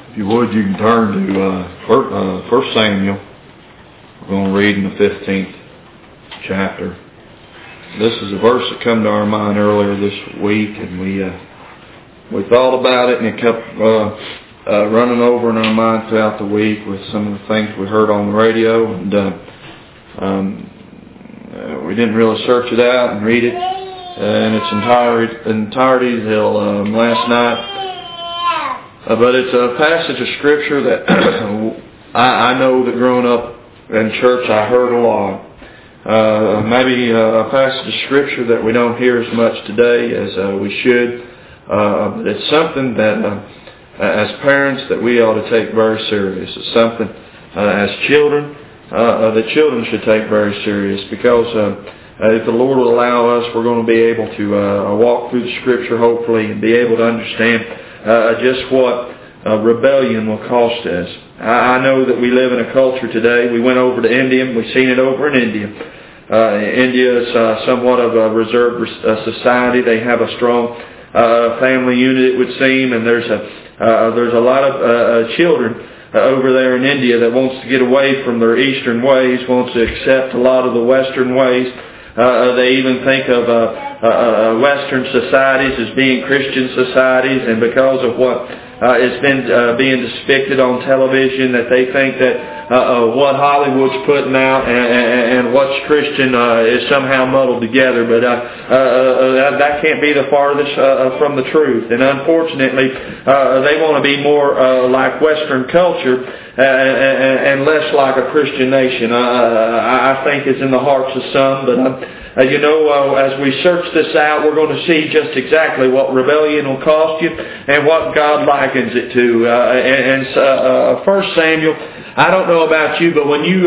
If you would, you can turn to 1 Samuel. We're going to read in the 15th chapter. This is a verse that came to our mind earlier this week, and we thought about it, and it kept running over in our mind throughout the week with some of the things we heard on the radio, and we didn't really search it out and read it in its entirety till last night. But it's a passage of Scripture that I know that growing up in church I heard a lot. Maybe a passage of Scripture that we don't hear as much today as we should. But it's something that as parents that we ought to take very serious. It's something as children that children should take very serious, because if the Lord will allow us, we're going to be able to walk through the Scripture hopefully and be able to understand just what rebellion will cost us. I know that we live in a culture today. We went over to India, and we've seen it over in India. India is somewhat of a reserved society. They have a strong family unit, it would seem, and there's a lot of children over there in India that wants to get away from their Eastern ways, wants to accept a lot of the Western ways. They even think of Western societies as being Christian societies, and because of what it's been being depicted on television, that they think that what Hollywood's putting out and what's Christian is somehow muddled together. But that can't be the farthest from the truth. And unfortunately, they want to be more like Western culture and less like a Christian nation. I think is in the hearts of some, but as we search this out, we're going to see just exactly what rebellion will cost you and what God likens it to. 1 Samuel, I don't know about you, but when you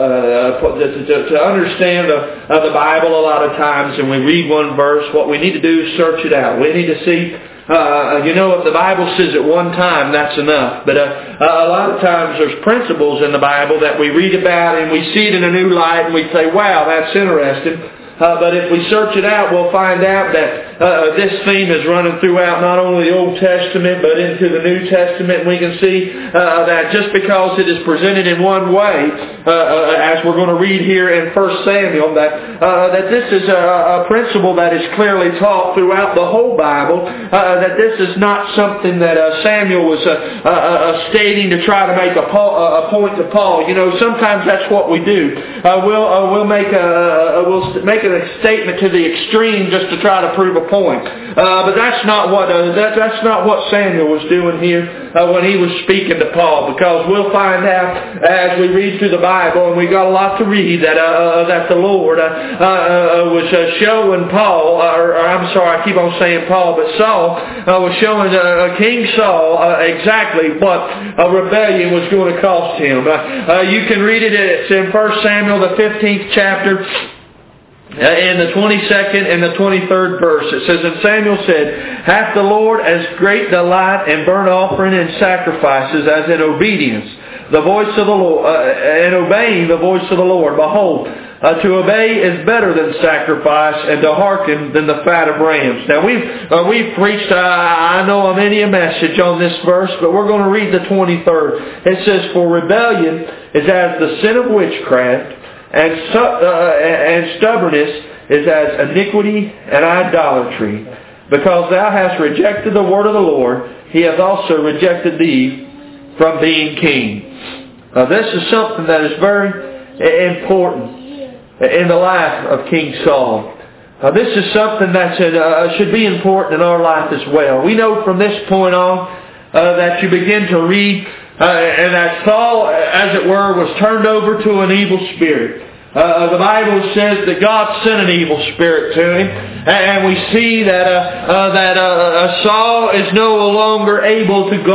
to understand the Bible a lot of times, and we read one verse, what we need to do is search it out. We need to see. If the Bible says it one time, that's enough. But a lot of times there's principles in the Bible that we read about and we see it in a new light and we say, wow, that's interesting. But if we search it out, we'll find out that this theme is running throughout not only the Old Testament, but into the New Testament. And we can see that just because it is presented in one way, as we're going to read here in 1 Samuel, that this is a principle that is clearly taught throughout the whole Bible, that this is not something that Samuel was stating to try to make a point to Paul. Sometimes that's what we do. We'll make a statement to the extreme just to try to prove a point. But that's not what Samuel was doing here when he was speaking to Paul, because we'll find out as we read through the Bible, and we've got a lot to read, that the Lord was showing Paul, I keep on saying Paul, but Saul was showing King Saul exactly what a rebellion was going to cost him. You can read it. It's in 1 Samuel, the 15th chapter. In the 22nd and the 23rd verse, it says, "And Samuel said, Hath the Lord as great delight in burnt offering and sacrifices as in obedience the voice of the Lord, and obeying the voice of the Lord? Behold, to obey is better than sacrifice, and to hearken than the fat of rams." Now we've preached, I know many a message on this verse, but we're going to read the 23rd. It says, "For rebellion is as the sin of witchcraft, and stubbornness is as iniquity and idolatry. Because thou hast rejected the word of the Lord, he hath also rejected thee from being king." This is something that is very important in the life of King Saul. This is something that should be important in our life as well. We know from this point on that you begin to read and that Saul, as it were, was turned over to an evil spirit. The Bible says that God sent an evil spirit to him, and we see that Saul is no longer able to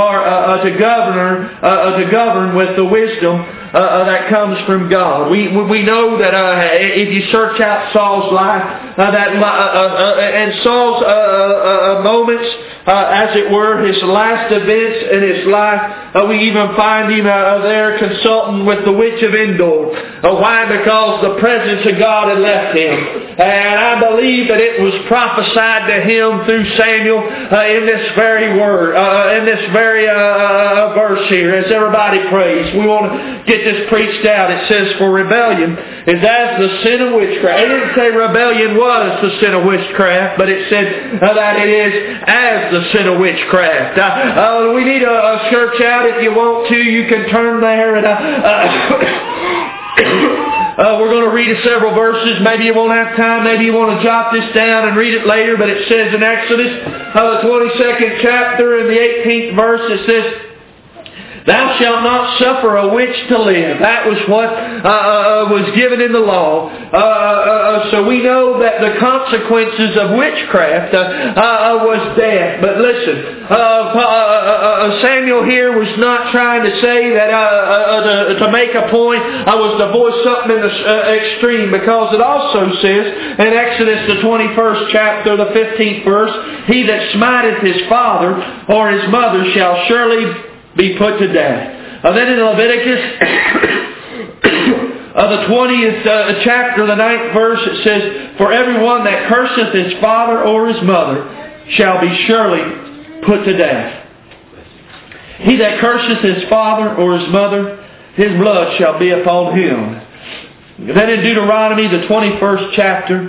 govern with the wisdom that comes from God. We know that if you search out Saul's life, and Saul's moments, as it were, his last events in his life, We even find him there consulting with the witch of Endor. Why? Because the presence of God had left him. And I believe that it was prophesied to him through Samuel in this very word, in this very verse here. As everybody prays, we want to get this preached out. It says, for rebellion is as the sin of witchcraft. It didn't say rebellion was the sin of witchcraft, but it said that it is as the sin of witchcraft. We need a church out. If you want to, you can turn there and we're going to read several verses. Maybe you won't have time. Maybe you want to jot this down and read it later. But it says in Exodus, the 22nd chapter and the 18th verse, it says, thou shalt not suffer a witch to live. That was what was given in the law. So we know that the consequences of witchcraft was death. But listen, Samuel here was not trying to say that to make a point, was to voice something in the extreme, because it also says in Exodus the 21st chapter, the 15th verse, he that smiteth his father or his mother shall surely be put to death. Then in Leviticus, the 20th chapter, the 9th verse, it says, for everyone that curseth his father or his mother shall be surely put to death. He that curseth his father or his mother, his blood shall be upon him. Then in Deuteronomy, the 21st chapter,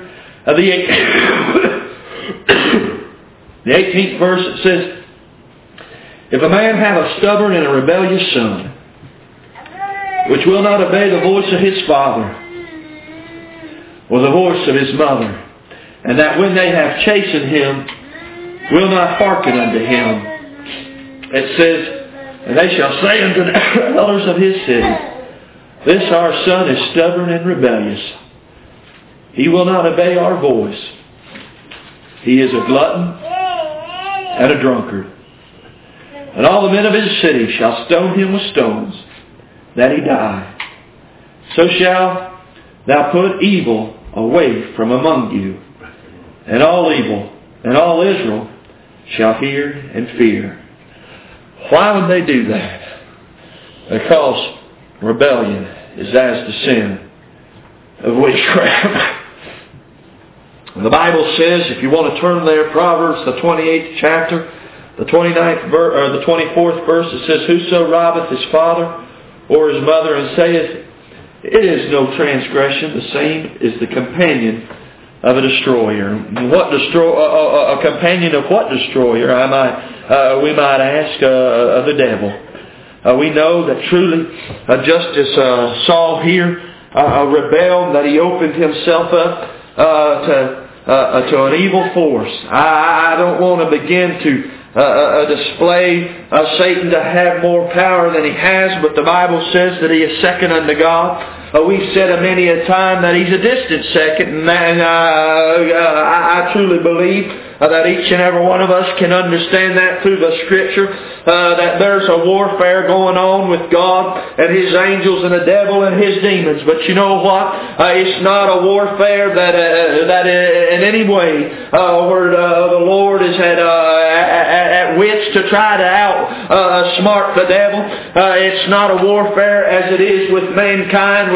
the 18th verse, it says, if a man have a stubborn and a rebellious son, which will not obey the voice of his father, or the voice of his mother, and that when they have chastened him, will not hearken unto him, it says, and they shall say unto the elders of his city, this our son is stubborn and rebellious. He will not obey our voice. He is a glutton and a drunkard. And all the men of his city shall stone him with stones, that he die. So shall thou put evil away from among you, and all evil, and all Israel shall hear and fear. Why would they do that? Because rebellion is as the sin of witchcraft. The Bible says, if you want to turn there, Proverbs, the 28th chapter, the 29th or the 24th verse, it says, whoso robbeth his father or his mother and saith, it is no transgression, the same is the companion of a destroyer. What a companion of what destroyer? We might ask of the devil. We know that truly, just as Saul here rebelled, that he opened himself up to an evil force. I don't want to begin to display Satan to have more power than he has, but the Bible says that he is second unto God. We've said many a time that he's a distant second, and I truly believe that each and every one of us can understand that through the Scripture, that there's a warfare going on with God and His angels and the devil and his demons. But you know what? It's not a warfare that in any way where the Lord is at wits to try to outsmart the devil. It's not a warfare as it is with mankind,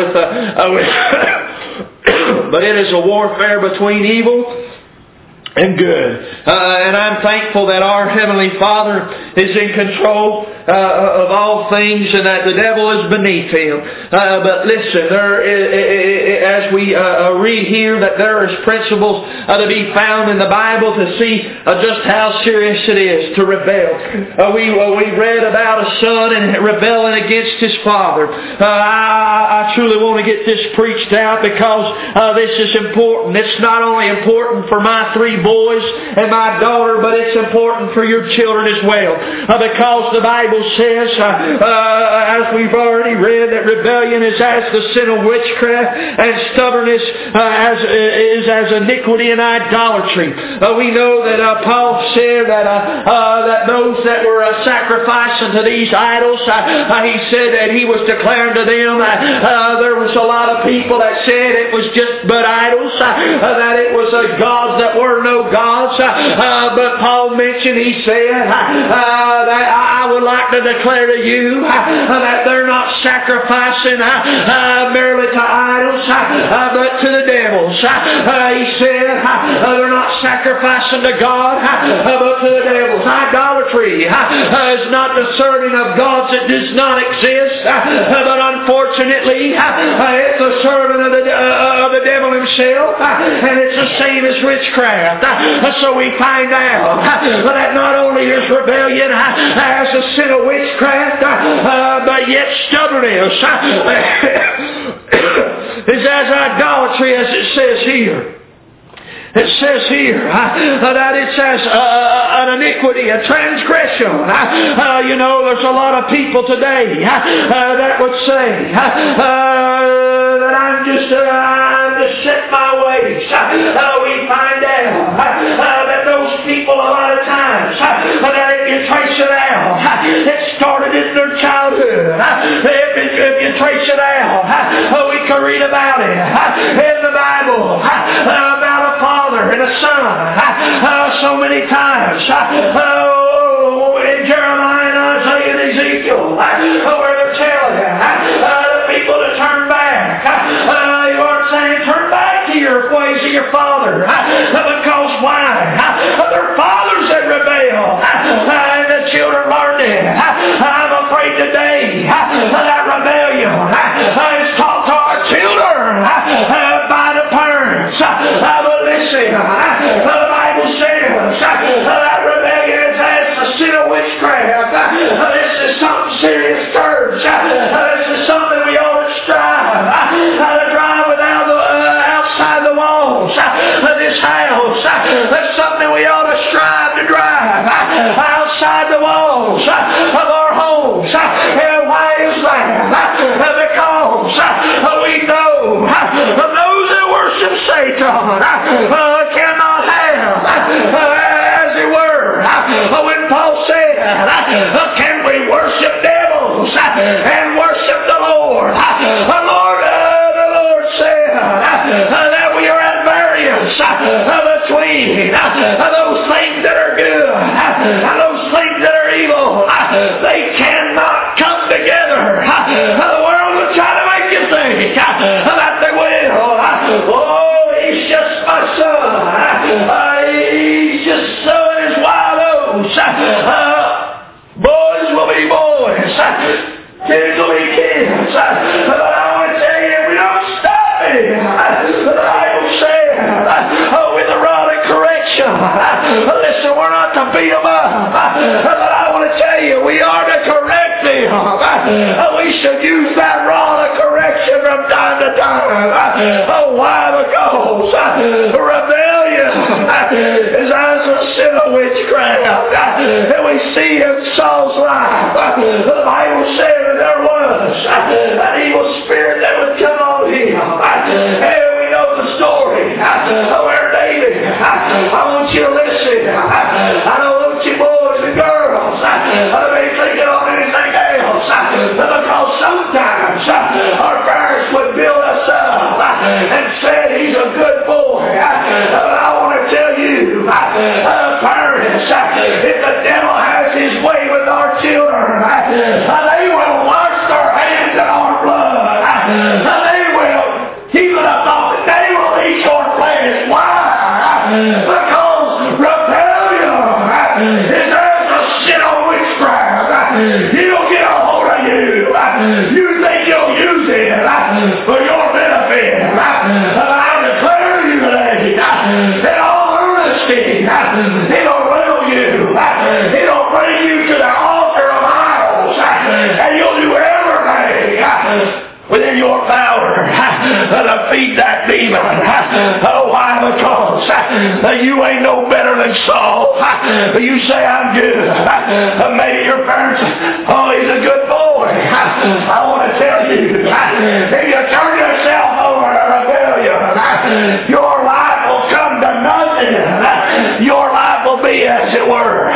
but it is a warfare between evil and good. And I'm thankful that our Heavenly Father is in control of all things, and that the devil is beneath him. But listen, as we read here, that there is principles to be found in the Bible to see just how serious it is to rebel. We read about a son and rebelling against his father. I truly want to get this preached out, because this is important. It's not only important for my 3 boys and my daughter, but it's important for your children as well. Because the Bible says, as we've already read, that rebellion is as the sin of witchcraft, and stubbornness is as iniquity and idolatry. We know that Paul said that those that were sacrificing to these idols, he said that he was declaring to them there was a lot of people that said it was just but idols, that it was gods that were no gods. But Paul mentioned, he said, that I would like like to declare to you that they're not sacrificing merely to idols, but to the devils. He said they're not sacrificing to God, but to the devils. Idolatry is not the serving of gods that does not exist, but unfortunately it's the serving of the devil himself, and it's the same as witchcraft. So we find out that not only is rebellion as a sin of witchcraft, but yet stubbornness is as idolatry, as it says here. It says here that it's as an iniquity, a transgression. There's a lot of people today that would say that I'm just set my ways. We find out that those people a lot of times, that if you trace it out, it started in their childhood. If you trace it out, we can read about it in the Bible, about a father and a son, so many times. In Jeremiah and Isaiah and Ezekiel, where they're telling the people to turn back. You aren't saying turn back to your ways of your father, because why? Their fathers had rebelled, and the children learned it. I'm afraid today that rebellion is taught to our children by the parents. But listen, the Bible says that rebellion is as a sin of witchcraft. This is something serious, church. This is something we ought to strive to drive outside the walls of this house. That's something we ought to strive to drive outside the walls of our homes. And why is that? Because we know those that worship Satan cannot have, as it were, when Paul said, can we worship devils and worship the Lord? The Lord said that we are at variance between those things that are good and those things that are evil. They cannot come together. The world will try to make you think that they will. Oh, he's just my son. He's just sowing his wild oats. Boys will be boys. Kids will be kids. But I want to tell you, if we don't stop it, the Bible says, with a rod of correction. Listen, we're not to beat them up. But I want to tell you, we are to correct them. We should use that rod of correction from time to time. Oh, why? Because rebellion is as a sin of witchcraft. And we see in Saul's life, the Bible said that there was an evil spirit that would come on him. And we know the story where David, I want you to listen. I don't want you boys and girls to be thinking on anything else, because sometimes our parents would build us up and said he's a good boy. But I want to tell you, parents, if the devil has his way with our children, they will wash their hands in our blood. They will, even a thought, they will eat your flesh. Why? Because rebellion is as a sin of witchcraft. He'll get a hold of you. You think you'll use it for your benefit. I declare you today, in all honesty, it'll riddle you. It'll bring you to the altar of idols, and you'll do everything within your power to feed that demon. Oh, why? Because you ain't no better than Saul. You say, I'm good. Maybe your parents, oh, he's a good boy. I want to tell you, if you turn yourself over to rebellion, your life will come to nothing. Your life will be, as it were,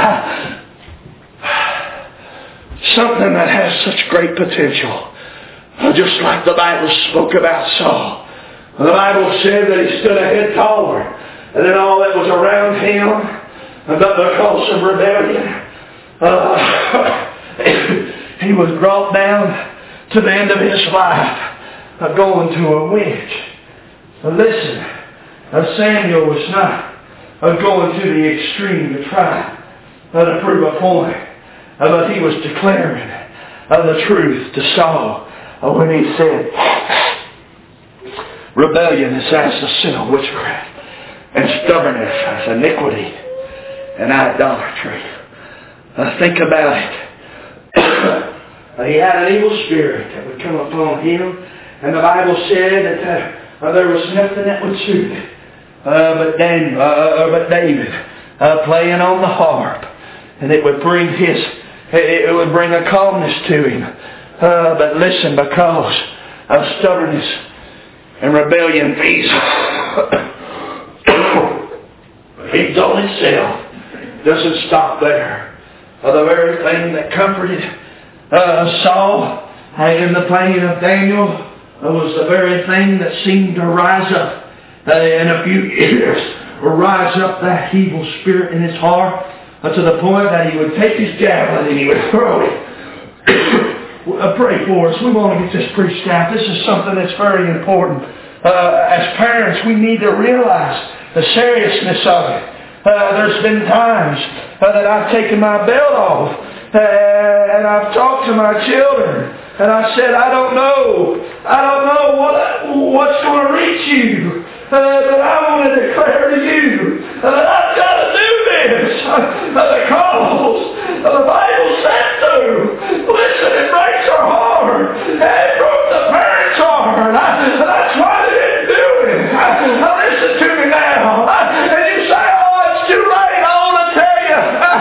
something that has such great potential. Just like the Bible spoke about Saul. The Bible said that he stood a head taller than all that was around him, but because of rebellion, he was brought down to the end of his life, going to a witch. Listen, Samuel was not going to the extreme to try to prove a point, but he was declaring the truth to Saul when he said, rebellion is as the sin of witchcraft, and stubbornness as iniquity and idolatry. Think about it. He had an evil spirit that would come upon him, and the Bible said that there was nothing that would suit it but David playing on the harp, and it would bring a calmness to him. But listen, because of stubbornness and rebellion, feeds on itself. Doesn't stop there. The very thing that comforted Saul in the pain of Daniel was the very thing that seemed to rise up in a few years, rise up that evil spirit in his heart to the point that he would take his javelin and he would throw it. Pray for us. We want to get this preached out. This is something that's very important. As parents, we need to realize the seriousness of it. There's been times that I've taken my belt off and I've talked to my children and I said, I don't know what's going to reach you, but I want to declare to you that I've got to do this because the Bible said so. Listen, it breaks our heart. It broke the parents' heart. That's why they didn't do it. Listen to me now. And you say, too late. I want to tell you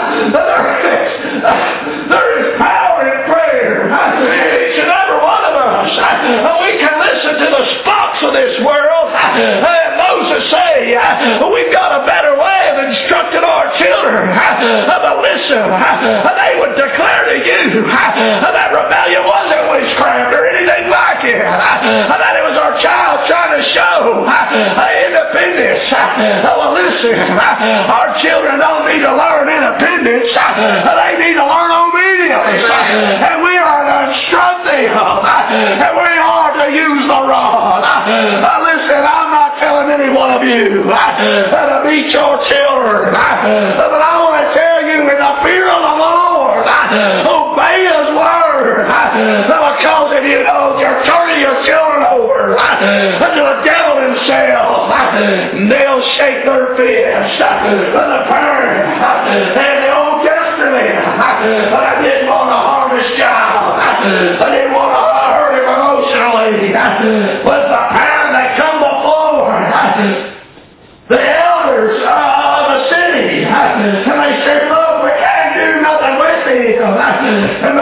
there is power in prayer. Each and every one of us, we can listen to the spots of this world and those that say we've got a better way of instructing our children. But listen, they would declare to you that rebellion wasn't witchcraft or anything like it. That it was our child trying to show independence. Well, listen, our children don't need to learn independence. They need to learn obedience. And we are to instruct them. And we are to use the rod. Listen, I'm not telling any one of you to beat your children. But I want to tell you, in the fear of the Lord, obey His word. Because if you don't, you're turning your children over to the devil himself. They'll shake their fists. The parent in the Old Testament, I didn't want to harm his child. I didn't want to hurt him emotionally. But the parent that come before the elders of the city, and they said, look, we can't do nothing with him. And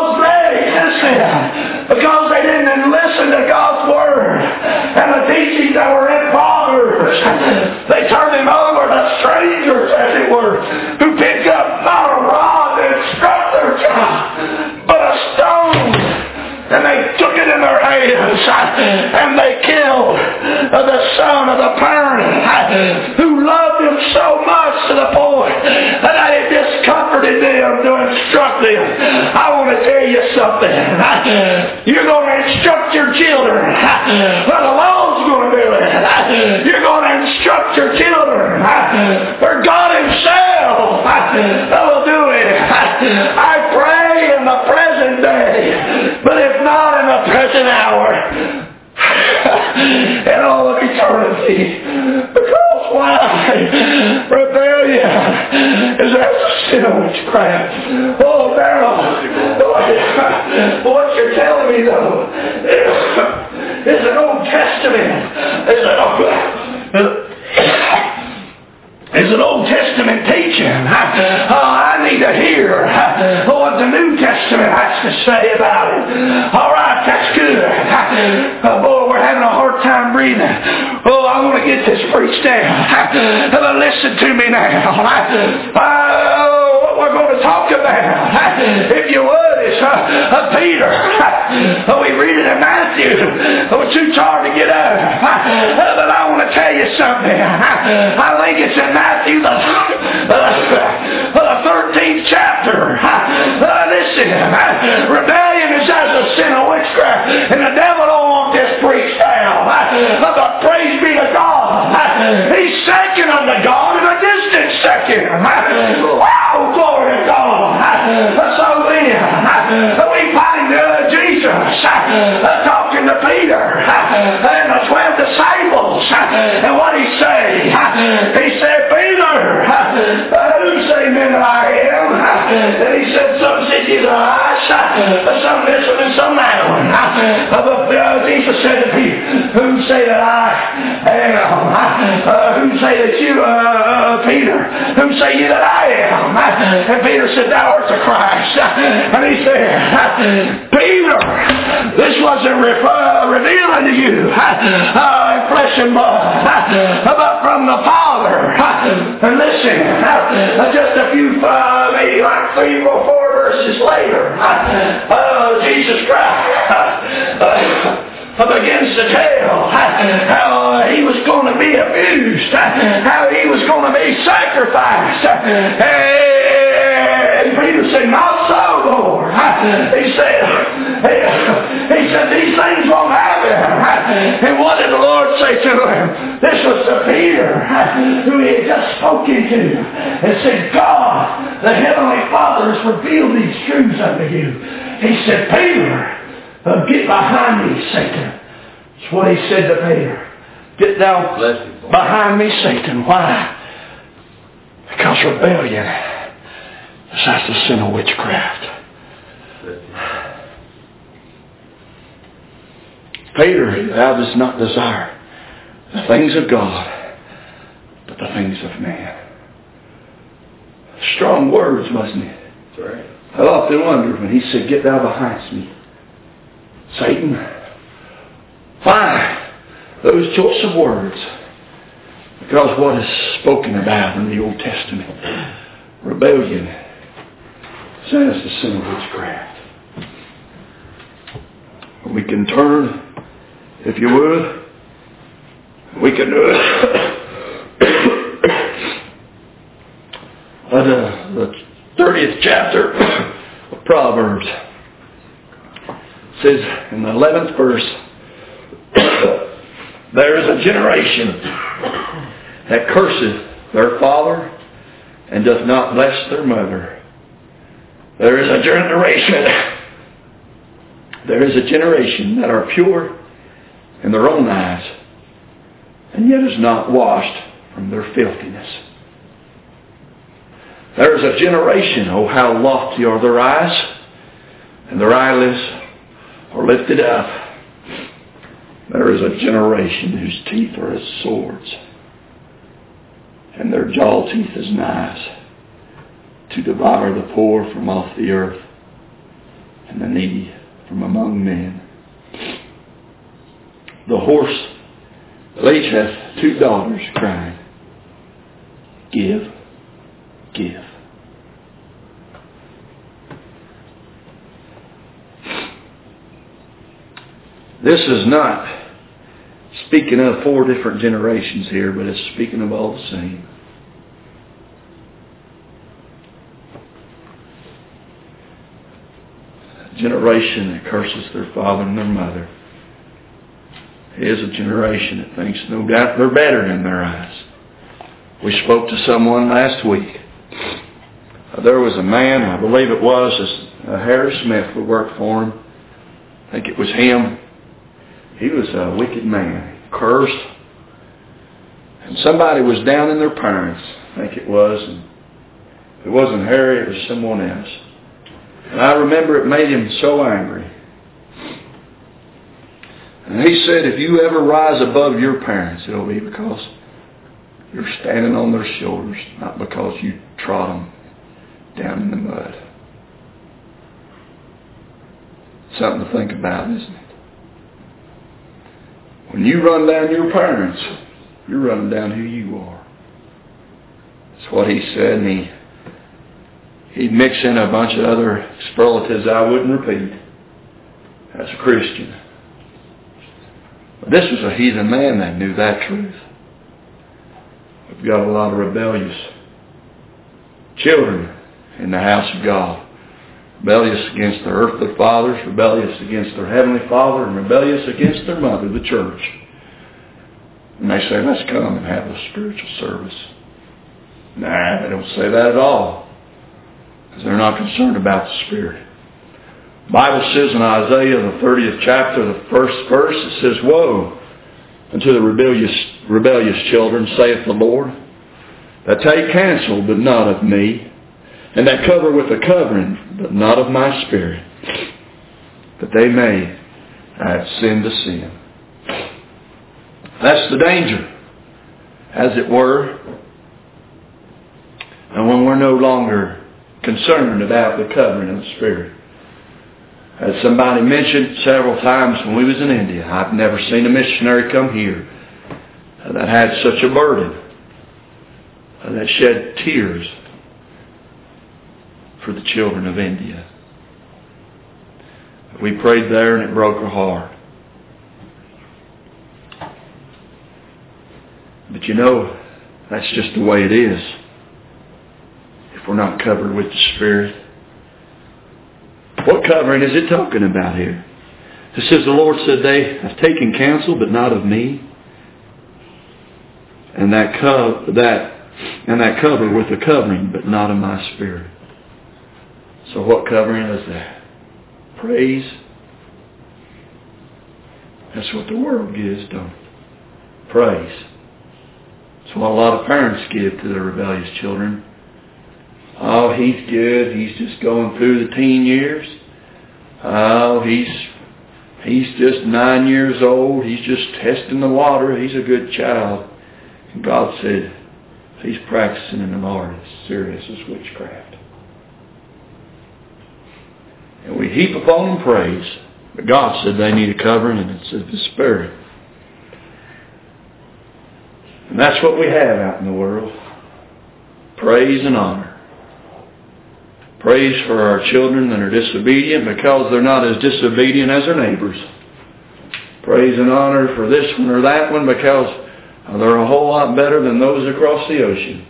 because they didn't listen to God's word and the teachings that were in Proverbs, they turned him over to strangers, as it were, who picked up not a rod to instruct their child, but a stone. And they took it in their hands and they killed the son of the parent who loved him so much to the point that it discomforted them to instruct them. I want to tell you something. You're going to instruct your children. Well, the Lord's going to do it. You're going to instruct your children. For God Himself will do it. I pray in the present day, but if not in the present hour, in all of eternity. Because why? Rebellion is as a sin of witchcraft. Oh, Darrell, what you're telling me though is an Old Testament. Is an Old Testament teaching. I need to hear what the New Testament has to say about it. All right, that's good. Boy, we're having a hard time breathing. Oh, I want to get this preached down. But listen to me now. What we're going to talk about, if you would, is Peter. We read it in Matthew. We're too tired to get up. But I want to tell you something. I think it's in Matthew, the 13th chapter. Listen, rebellion him. Wow, glory to God. So then, we find Jesus talking to Peter and the 12 disciples. And what he say? He said, Peter, who say men that I am? And he said, some said you the eyes, some this one and some that one. But Jesus said to Peter, who say that I am? Who say that you, Peter? Who say you that I am? And Peter said, thou art the Christ. And he said, Peter, this wasn't revealed unto you in flesh and blood, but from the Father. And listen, just a few, maybe like 3 or 4 verses later, Jesus Christ begins to tell how he was going to be abused, how he was going to be sacrificed. And Peter said, not so, Lord. He said, these things won't happen. And what did the Lord say to him? This was to Peter, who he had just spoken to, and said, God, the Heavenly Father has revealed these truths unto you. He said, Peter, get behind me, Satan. That's what he said to Peter. Get thou behind me, Satan. Why? Because rebellion is that's the sin of witchcraft. Peter, thou dost not desire the things of God, but the things of man. Strong words, wasn't it? That's right. I often wondered when he said, get thou behind me, Satan. Why those choice of words? Because what is spoken about in the Old Testament, rebellion, says the sin of witchcraft. We can turn, if you would, we can do it. The 30th chapter of Proverbs says in the 11th verse, there is a generation that curseth their father and doth not bless their mother. There is a generation that are pure in their own eyes, and yet is not washed from their filthiness. There is a generation, oh how lofty are their eyes, and their eyelids are lifted up. There is a generation whose teeth are as swords, and their jaw teeth as knives, to devour the poor from off the earth, and the needy from among men. The horse leech hath 2 daughters, crying, give, give. This is not speaking of 4 different generations here, but it's speaking of all the same. A generation that curses their father and their mother is a generation that thinks no doubt they're better in their eyes. We spoke to someone last week. There was a man, I believe it was Harry Smith who worked for him. I think it was him. He was a wicked man. He cursed. And somebody was down in their parents, I think it was. And if it wasn't Harry, it was someone else. And I remember it made him so angry. And he said, if you ever rise above your parents, it'll be because you're standing on their shoulders, not because you trod them down in the mud. Something to think about, isn't it? When you run down your parents, you're running down who you are. That's what he said, and he'd mix in a bunch of other superlatives I wouldn't repeat as a Christian. But this was a heathen man that knew that truth. We've got a lot of rebellious children in the house of God. Rebellious against their earthly fathers, rebellious against their heavenly Father, and rebellious against their mother, the church. And they say, let's come and have a spiritual service. Nah, they don't say that at all. Because they're not concerned about the Spirit. The Bible says in Isaiah, the 30th chapter, the first verse, it says, "Woe unto the rebellious children, saith the Lord, that take counsel, but not of me, and that cover with a covering, but not of my Spirit, that they may add sin to sin." That's the danger, as it were. And when we're no longer concerned about the covering of the Spirit. As somebody mentioned several times when we was in India, I've never seen a missionary come here that had such a burden, that shed tears for the children of India. We prayed there and it broke our heart. But you know, that's just the way it is. If we're not covered with the Spirit. What covering is it talking about here? It says the Lord said, "They have taken counsel, but not of me, and that cover with a covering, but not of my Spirit." So what covering is that? Praise. That's what the world gives, don't it? Praise. That's what a lot of parents give to their rebellious children. Oh, he's good. He's just going through the teen years. Oh, he's just 9 years old. He's just testing the water. He's a good child. And God said, he's practicing in an art as serious as witchcraft. And we heap upon them praise. But God said they need a covering, and it's of the Spirit. And that's what we have out in the world. Praise and honor. Praise for our children that are disobedient because they're not as disobedient as their neighbors. Praise and honor for this one or that one because they're a whole lot better than those across the ocean.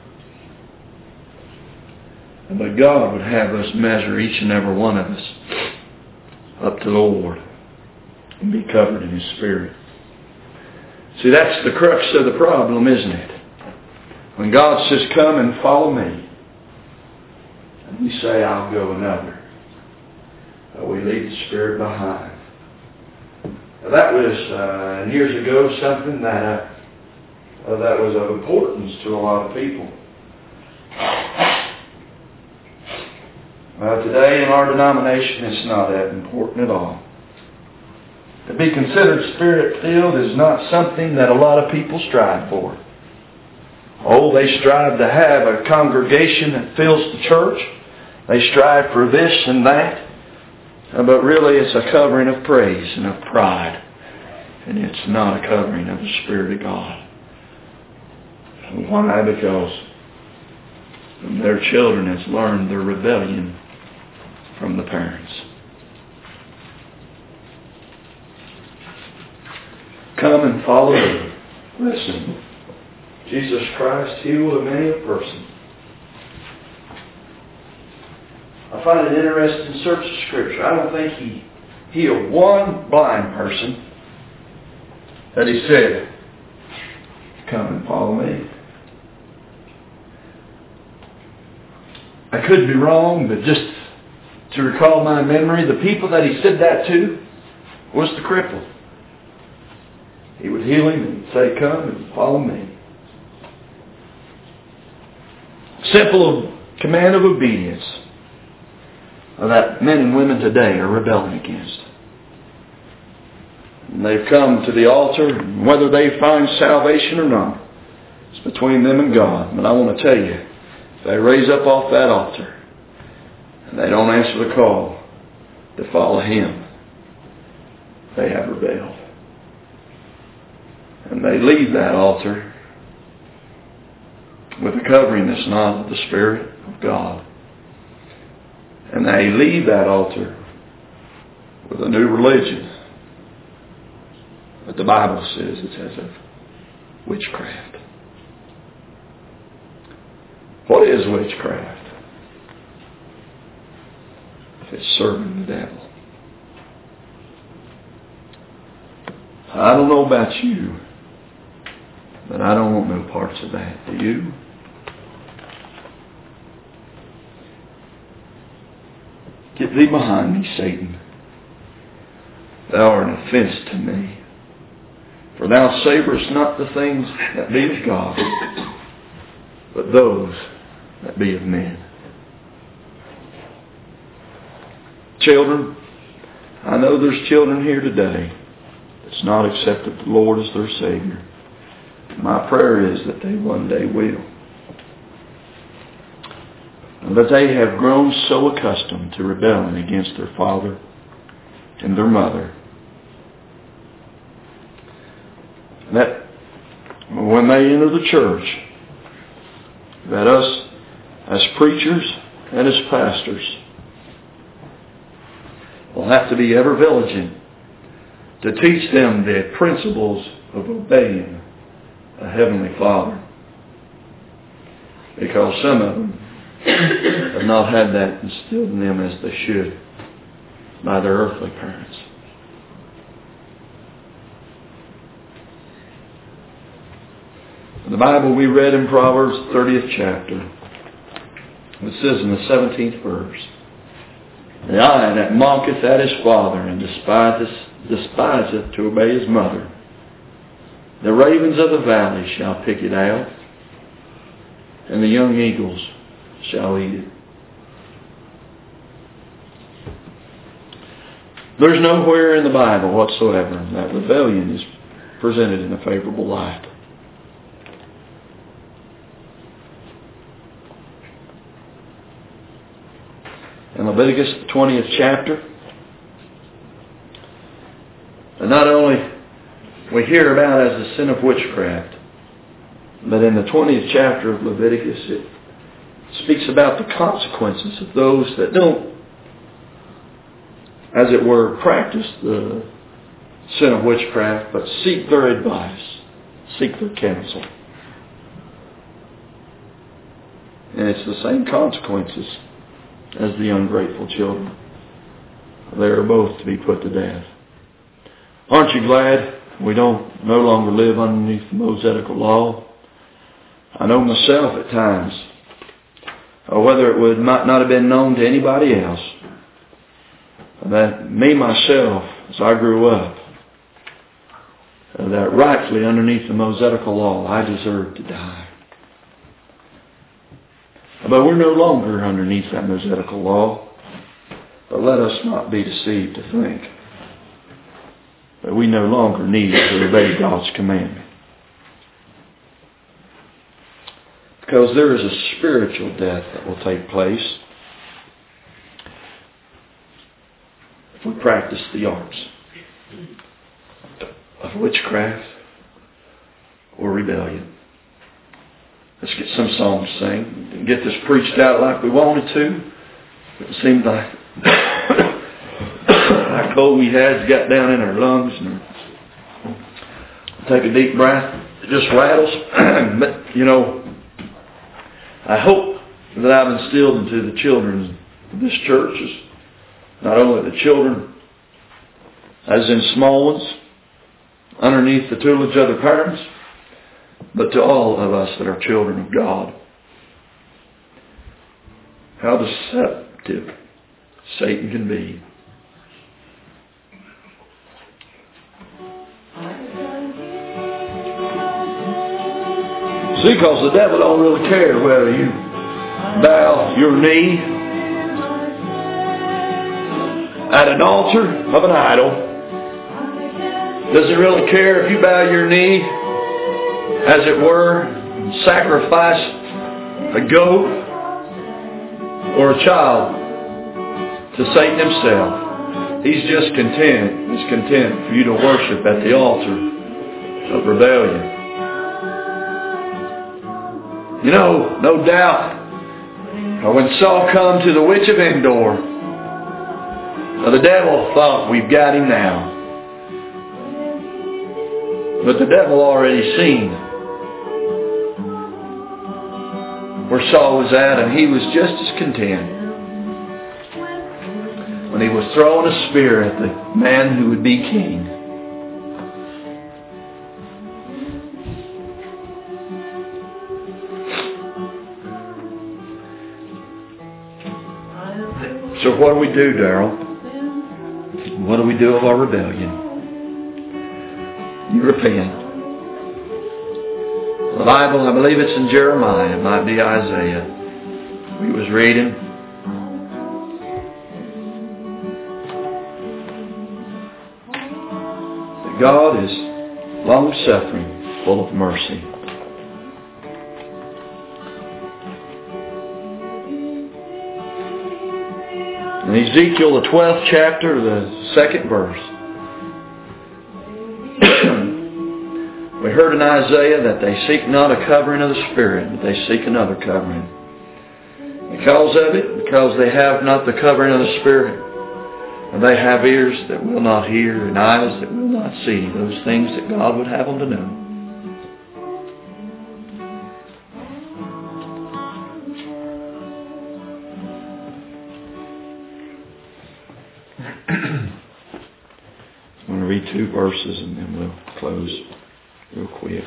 But God would have us measure each and every one of us up to the Lord and be covered in His Spirit. See, that's the crux of the problem, isn't it? When God says, "Come and follow me," and we say, "I'll go another," we leave the Spirit behind. Now, that was years ago something that was of importance to a lot of people. Today in our denomination, it's not that important at all. To be considered Spirit-filled is not something that a lot of people strive for. Oh, they strive to have a congregation that fills the church. They strive for this and that. But really it's a covering of praise and of pride. And it's not a covering of the Spirit of God. Why? Because their children has learned their rebellion from the parents. Come and follow me. Listen. Jesus Christ healed many a person. I find it interesting in search of Scripture. I don't think He healed one blind person that He said, "Come and follow me." I could be wrong, but just to recall my memory, the people that He said that to was the crippled. He would heal him and say, "Come and follow me." Simple command of obedience that men and women today are rebelling against. And they've come to the altar, and whether they find salvation or not, it's between them and God. But I want to tell you, if they raise up off that altar and they don't answer the call to follow Him, they have rebelled. And they leave that altar with a covering that's not of the Spirit of God. And they leave that altar with a new religion that the Bible says it's as of witchcraft. What is witchcraft? It's serving the devil. I don't know about you, but I don't want no parts of that. Do you? Get thee behind me, Satan. Thou art an offense to me. For thou savorest not the things that be of God, but those that be of men. Children, I know there's children here today that's not accepted the Lord as their Savior. My prayer is that they one day will. And that they have grown so accustomed to rebelling against their father and their mother that when they enter the church, that us as preachers and as pastors will have to be ever vigilant to teach them the principles of obeying a Heavenly Father. Because some of them have not had that instilled in them as they should by their earthly parents. In the Bible we read in Proverbs 30th chapter, it says in the 17th verse, the eye that mocketh at his father and despiseth to obey his mother, the ravens of the valley shall pick it out, and the young eagles shall eat it. There's nowhere in the Bible whatsoever that rebellion is presented in a favorable light. In Leviticus, the 20th chapter, and not only we hear about as the sin of witchcraft, but in the 20th chapter of Leviticus, it speaks about the consequences of those that don't, as it were, practice the sin of witchcraft, but seek their advice, seek their counsel. And it's the same consequences as the ungrateful children. They are both to be put to death. Aren't you glad we don't no longer live underneath the Mosaical law? I know myself at times, or whether it might not have been known to anybody else, that me myself, as I grew up, that rightfully underneath the Mosaical law, I deserved to die. But we're no longer underneath that Mosaical law. But let us not be deceived to think that we no longer need to obey God's commandment. Because there is a spiritual death that will take place if we practice the arts of witchcraft or rebellion. Let's get some songs to sing and get this preached out like we wanted to. It seemed like that cold we had got down in our lungs. And take a deep breath. It just rattles. But, you know, I hope that I've instilled into the children of this church, not only the children, as in small ones, underneath the tutelage of their parents, but to all of us that are children of God, how deceptive Satan can be. See, because the devil don't really care whether you bow your knee at an altar of an idol. Doesn't really care if you bow your knee, as it were, sacrifice a goat or a child to Satan himself. He's just content. He's content for you to worship at the altar of rebellion. You know, no doubt, when Saul come to the witch of Endor, the devil thought, we've got him now. But the devil already seen where Saul was at, and he was just as content when he was throwing a spear at the man who would be king. So what do we do, Darrell? What do we do of our rebellion? You repent. The Bible, I believe it's in Jeremiah. It might be Isaiah. We was reading. That God is long-suffering, full of mercy. In Ezekiel, the 12th chapter, the 2nd verse, we heard in Isaiah that they seek not a covering of the Spirit, but they seek another covering. Because of it, because they have not the covering of the Spirit, and they have ears that will not hear and eyes that will not see those things that God would have them to know. I'm going to read 2 verses and then we'll close real quick.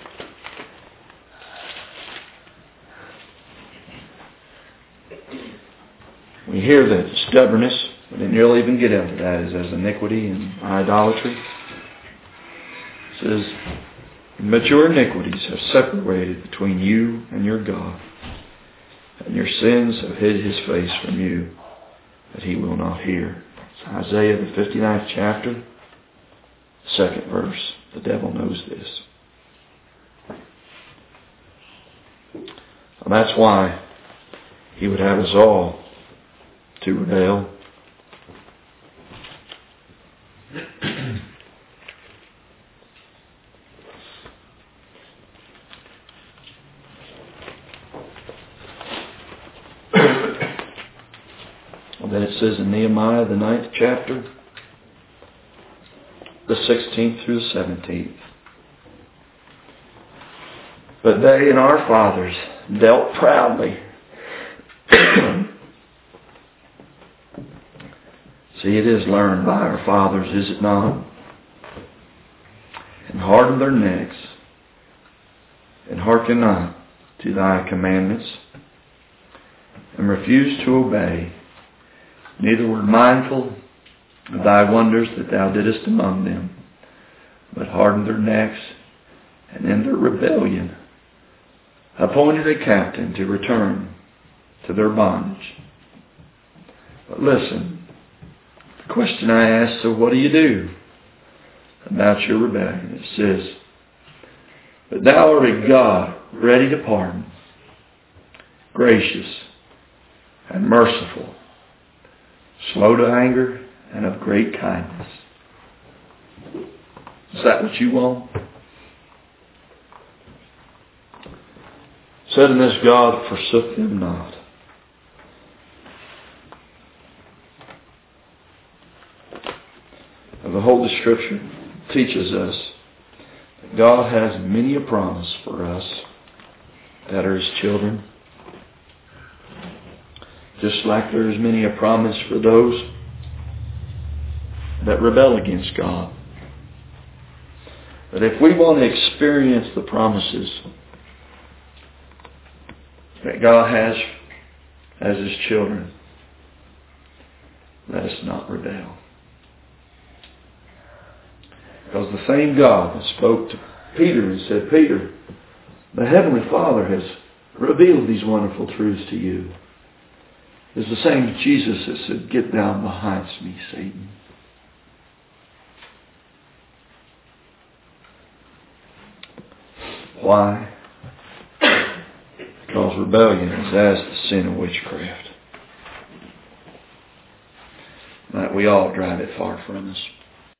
We hear that stubbornness, we didn't really even get into that, is as iniquity and idolatry. It says, but your iniquities have separated between you and your God, and your sins have hid His face from you, that He will not hear. It's Isaiah the 59th chapter, 2nd verse. The devil knows this. And that's why he would have us all to rebel. And then it says in Nehemiah, the 9th chapter, the 16th through the 17th. But they and our fathers dealt proudly. See, it is learned by our fathers, is it not? And hardened their necks, and hearkened not to thy commandments, and refused to obey, neither were mindful of thy wonders that thou didst among them, but hardened their necks, and in their rebellion appointed a captain to return to their bondage. But listen, the question I asked, so what do you do about your rebellion? It says, but thou art a God ready to pardon, gracious and merciful, slow to anger, and of great kindness. Is that what you want? Said in this, God forsook them not. And the Holy Scripture teaches us that God has many a promise for us that are His children. Just like there is many a promise for those that rebel against God. But if we want to experience the promises that God has as His children, let us not rebel. Because the same God that spoke to Peter and said, Peter, the Heavenly Father has revealed these wonderful truths to you, is the same Jesus that said, get down behind me, Satan. Why? Because rebellion is as the sin of witchcraft. That we all drive it far from us.